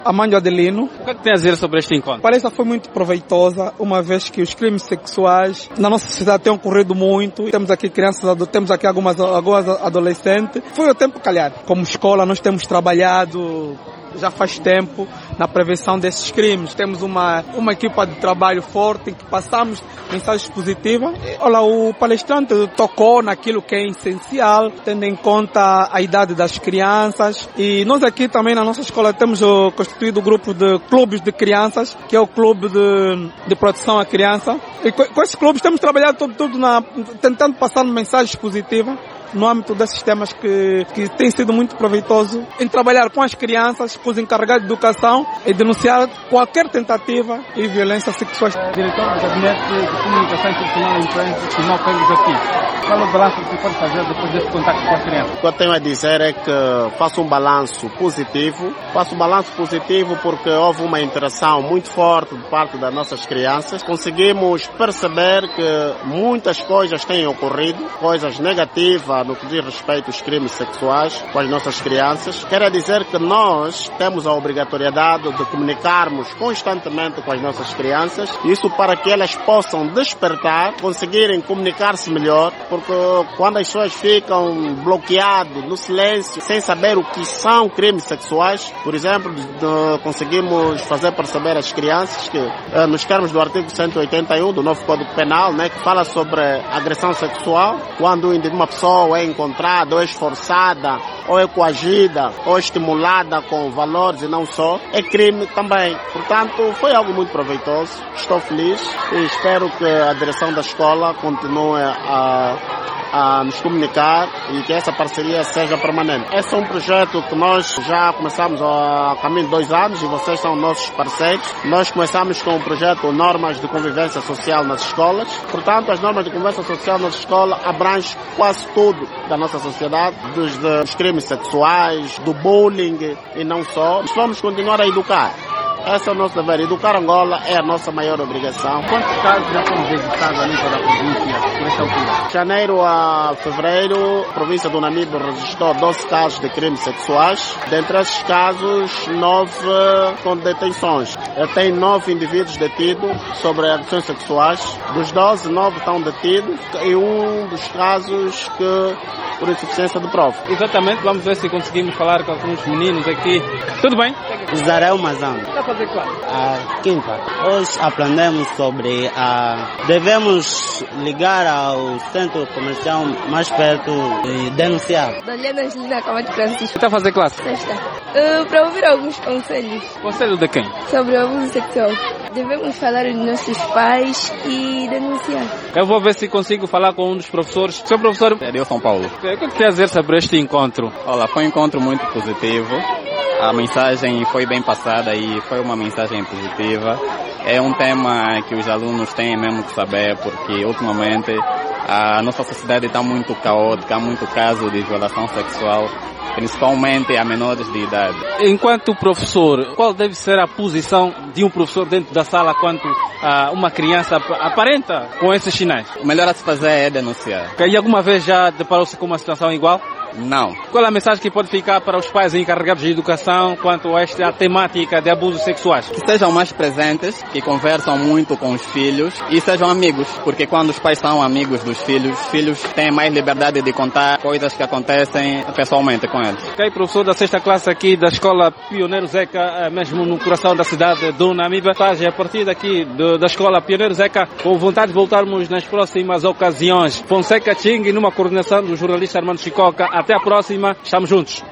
Amândio Adelino. O que é que tem a dizer sobre este encontro? A palestra foi muito proveitosa, uma vez que os crimes sexuais na nossa sociedade têm ocorrido muito. Temos aqui crianças, temos aqui algumas adolescentes. Foi o tempo calhar. Como escola, nós temos trabalhado já faz tempo na prevenção desses crimes. Temos uma equipa de trabalho forte em que passamos mensagens positivas. Olha, o palestrante tocou naquilo que é essencial, tendo em conta a idade das crianças. E nós aqui também na nossa escola temos constituído o grupo de clubes de crianças, que é o clube de proteção à criança. E com esses clubes temos trabalhado tentando passar mensagens positivas no âmbito desses temas que tem sido muito proveitoso em trabalhar com as crianças, com os encarregados de educação e denunciar qualquer tentativa de violência sexual. Diretor do Gabinete de Comunicação Institucional e Imprensa, Simão Pedro aqui. Qual é o balanço que você pode fazer depois desse contato com as crianças? O que eu tenho a dizer é que faço um balanço positivo. Faço um balanço positivo porque houve uma interação muito forte de parte das nossas crianças. Conseguimos perceber que muitas coisas têm ocorrido, coisas negativas no que diz respeito aos crimes sexuais com as nossas crianças. Quer dizer que nós temos a obrigatoriedade de comunicarmos constantemente com as nossas crianças, isso para que elas possam despertar, conseguirem comunicar-se melhor, porque quando as pessoas ficam bloqueadas no silêncio, sem saber o que são crimes sexuais, por exemplo, conseguimos fazer perceber às crianças que nos termos do artigo 181 do novo Código Penal, que fala sobre agressão sexual, quando uma pessoa é encontrada, ou é esforçada, ou é coagida, ou estimulada com valores e não só, é crime também. Portanto, foi algo muito proveitoso. Estou feliz e espero que a direção da escola continue a nos comunicar e que essa parceria seja permanente. Esse é um projeto que nós já começamos há caminho de 2 anos e vocês são nossos parceiros. Nós começamos com o projeto Normas de Convivência Social nas Escolas. Portanto, as normas de convivência social nas escolas abrangem quase tudo da nossa sociedade, dos crimes sexuais, do bullying e não só. Vamos continuar a educar. Esse é o nosso dever. Educar Angola é a nossa maior obrigação. Quantos casos já foram registrados a nível da província por esta altura? De janeiro a fevereiro, a província do Namibe registrou 12 casos de crimes sexuais. Dentre esses casos, 9 com detenções. Tem 9 indivíduos detidos sobre agressões sexuais. Dos 12, 9 estão detidos e um dos casos que por insuficiência de prova. Exatamente, vamos ver se conseguimos falar com alguns meninos aqui. Tudo bem? Zarel Mazan. Está a fazer claro? A quinta. Hoje aprendemos sobre devemos ligar ao centro comercial mais perto e denunciar. Doliana Angelina Camacho Francisco. Está a fazer classe? Sexta. Para ouvir alguns conselhos. Conselho de quem? Sobre o abuso sexual. Devemos falar dos nossos pais e denunciar. Eu vou ver se consigo falar com um dos professores. Seu professor? Eu, São Paulo. O que quer dizer sobre este encontro? Olha, foi um encontro muito positivo. A mensagem foi bem passada e foi uma mensagem positiva. É um tema que os alunos têm mesmo que saber, porque ultimamente a nossa sociedade está muito caótica, há muito caso de violação sexual, principalmente a menores de idade. Enquanto professor, qual deve ser a posição de um professor dentro da sala quando uma criança aparenta com esses sinais? O melhor a se fazer é denunciar. E alguma vez já deparou-se com uma situação igual? Não. Qual é a mensagem que pode ficar para os pais encarregados de educação quanto a esta temática de abusos sexuais? Que sejam mais presentes, que conversam muito com os filhos e sejam amigos, porque quando os pais são amigos dos filhos, os filhos têm mais liberdade de contar coisas que acontecem pessoalmente com eles. Ok, professor da 6ª classe aqui da Escola Pioneiro Zeca, mesmo no coração da cidade do Namibe. A partir daqui da Escola Pioneiro Zeca, com vontade de voltarmos nas próximas ocasiões. Fonseca Ching, numa coordenação do jornalista Armando Chicoca. Até a próxima, estamos juntos.